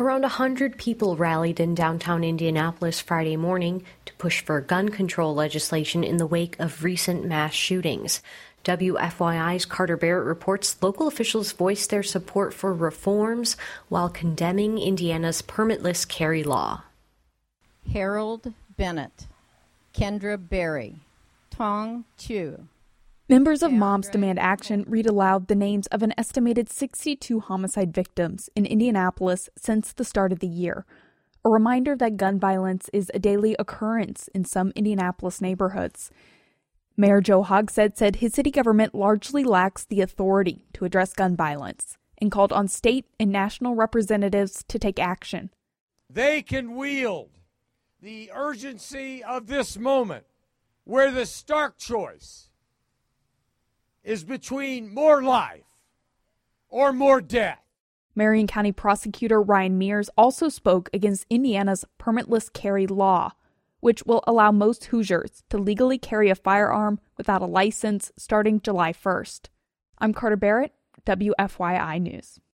Around 100 people rallied in downtown Indianapolis Friday morning to push for gun control legislation in the wake of recent mass shootings. WFYI's Carter Barrett reports local officials voiced their support for reforms while condemning Indiana's permitless carry law. Harold Bennett, Kendra Berry, Tong Chu. Members of Moms Demand Action read aloud the names of an estimated 62 homicide victims in Indianapolis since the start of the year, a reminder that gun violence is a daily occurrence in some Indianapolis neighborhoods. Mayor Joe Hogsett said his city government largely lacks the authority to address gun violence and called on state and national representatives to take action. They can wield the urgency of this moment where the stark choice is between more life or more death. Marion County Prosecutor Ryan Mears also spoke against Indiana's permitless carry law, which will allow most Hoosiers to legally carry a firearm without a license starting July 1st. I'm Carter Barrett, WFYI News.